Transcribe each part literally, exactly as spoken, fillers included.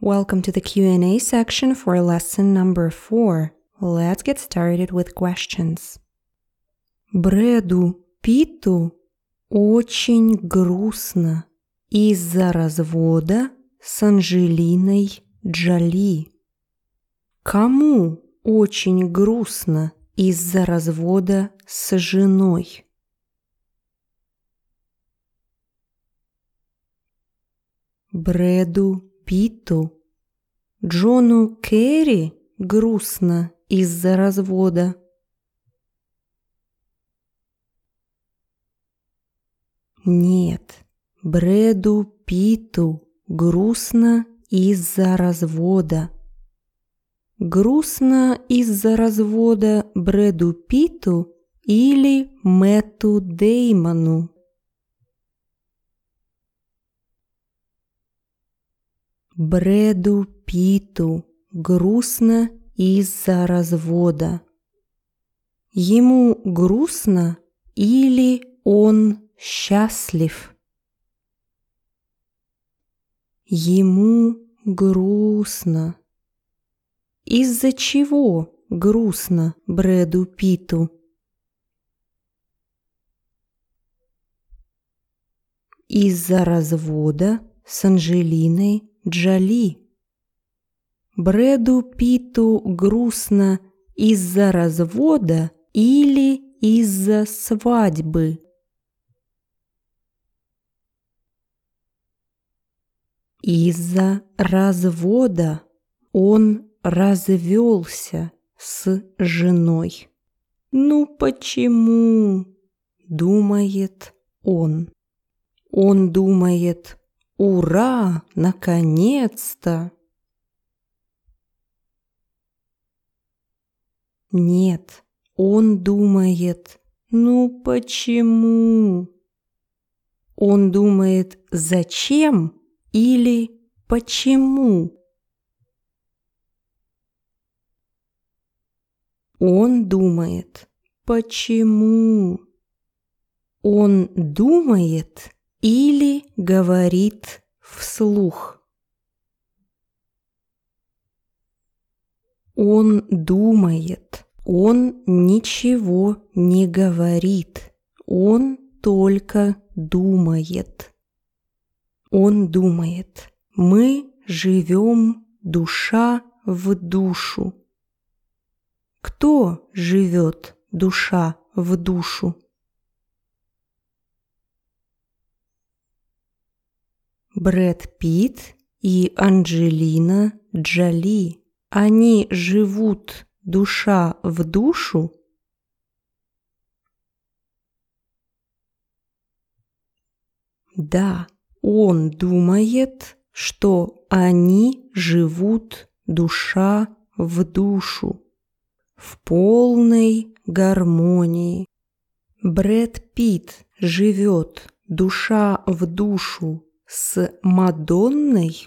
Welcome to the Q and A section for lesson number four. Let's get started with questions. Брэду Питту очень грустно из-за развода с Анджелиной Джоли. Кому очень грустно из-за развода с женой? Брэду Питту, Джону Керри грустно из-за развода. Нет, Брэду Питту грустно из-за развода. Грустно из-за развода Брэду Питту или Мэтту Деймону? Брэду Питту грустно из-за развода. Ему грустно или он счастлив? Ему грустно. Из-за чего грустно Брэду Питту? Из-за развода с Анджелиной Джоли. Брэду Питту грустно из-за развода или из-за свадьбы? Из-за развода. Он развелся с женой. Ну почему? Думает он. Он думает: ура, наконец-то! Нет, он думает: ну почему? Он думает: зачем или почему? Он думает: почему? Он думает или говорит вслух? Он думает, он ничего не говорит, он только думает. Он думает: мы живем душа в душу. Кто живет душа в душу? Брэд Питт и Анджелина Джоли. Они живут душа в душу? Да, он думает, что они живут душа в душу, в полной гармонии. Брэд Питт живет душа в душу с Мадонной?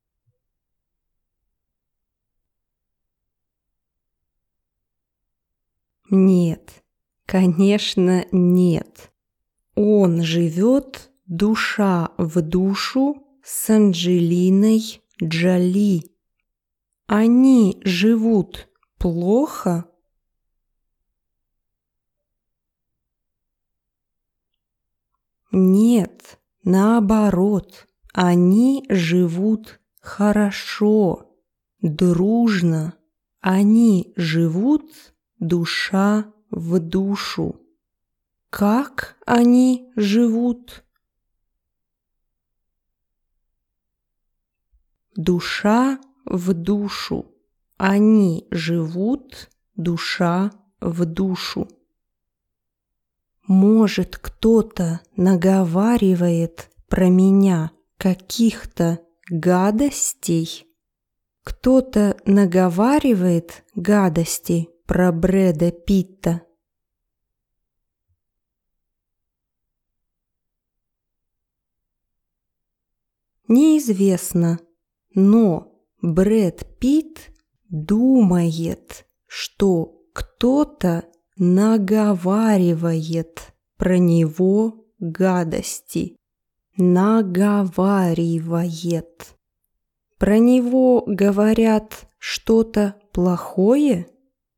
Нет, конечно, нет. Он живет душа в душу с Анджелиной Джоли. Они живут плохо? Нет, наоборот, они живут хорошо, дружно. Они живут душа в душу. Как они живут? Душа в душу. Они живут душа в душу. Может, кто-то наговаривает про меня каких-то гадостей? Кто-то наговаривает гадости про Брэда Питта? Неизвестно, но Брэд Питт думает, что кто-то наговаривает про него гадости. Наговаривает. Про него говорят что-то плохое?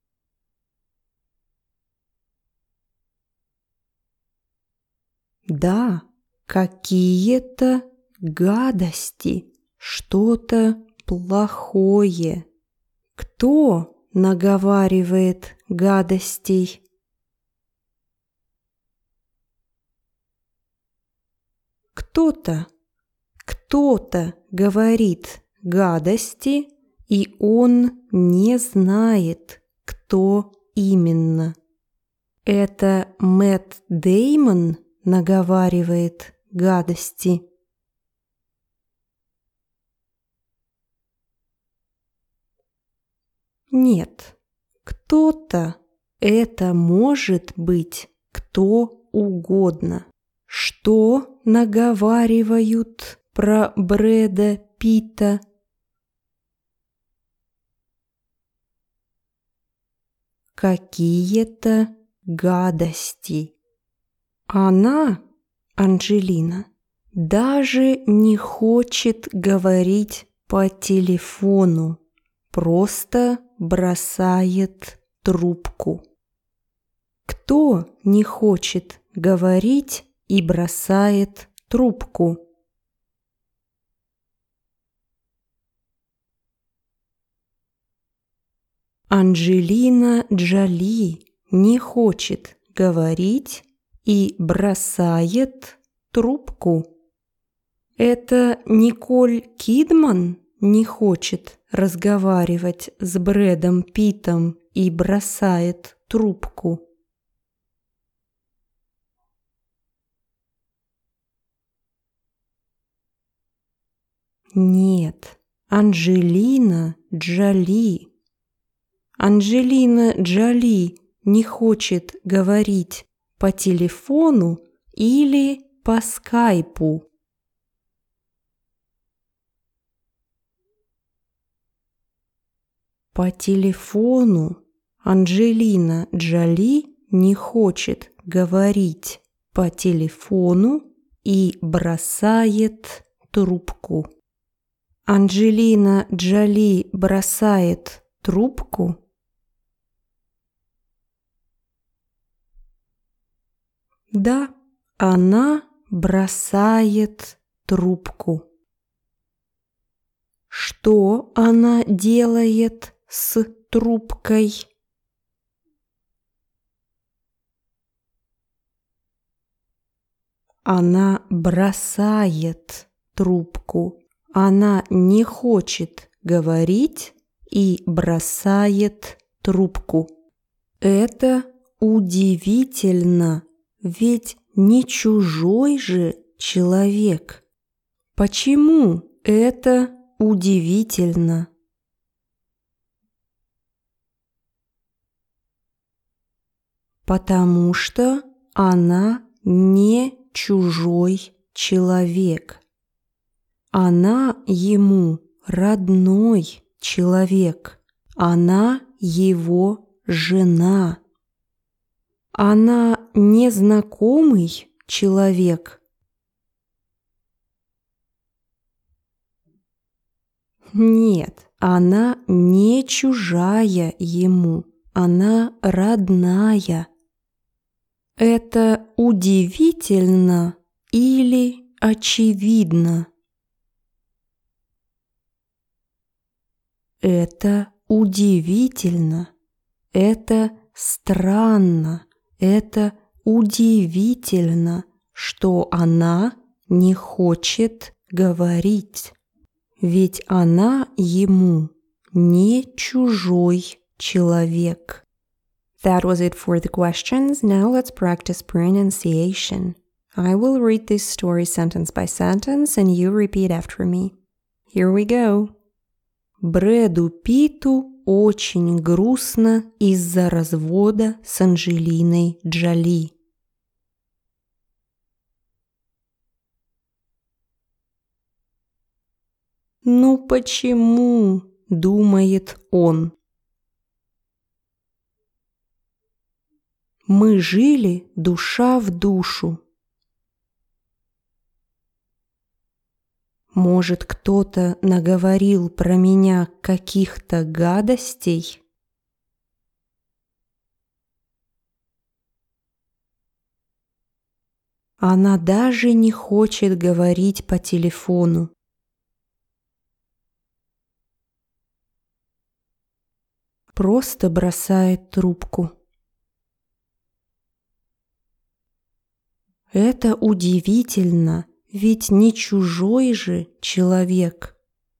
Да, какие-то гадости, что-то плохое. Кто наговаривает гадостей? Кто-то, кто-то говорит гадости, и он не знает, кто именно. Это Мэтт Дэймон наговаривает гадости. Нет, кто-то, это может быть кто угодно. Что наговаривают про Брэда Питта? Какие-то гадости. Она, Анджелина, даже не хочет говорить по телефону, просто бросает трубку. Кто не хочет говорить и бросает трубку? Анджелина Джоли не хочет говорить и бросает трубку. Это Николь Кидман не хочет разговаривать с Брэдом Питтом и бросает трубку. Нет, Анджелина Джоли. Анджелина Джоли не хочет говорить по телефону или по скайпу. По телефону Анджелина Джоли не хочет говорить по телефону и бросает трубку. Анджелина Джоли бросает трубку? Да, она бросает трубку. Что она делает с трубкой? Она бросает трубку. Она не хочет говорить и бросает трубку. Это удивительно, ведь не чужой же человек. Почему это удивительно? Потому что она не чужой человек. Она ему родной человек. Она его жена. Она незнакомый человек. Нет, она не чужая ему. Она родная. Это удивительно или очевидно? Это удивительно. Это странно. Это удивительно, что она не хочет говорить. Ведь она ему не чужой человек. That was it for the questions. Now let's practice pronunciation. I will read this story sentence by sentence and you repeat after me. Here we go. Брэду Питту очень грустно из-за развода с Анджелиной Джоли. Ну почему, думает он. Мы жили душа в душу. Может, кто-то наговорил про меня каких-то гадостей? Она даже не хочет говорить по телефону. Просто бросает трубку. Это удивительно, ведь не чужой же человек.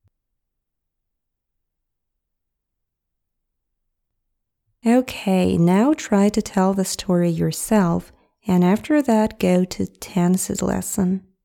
Okay, now try to tell the story yourself, and after that go to tenses lesson.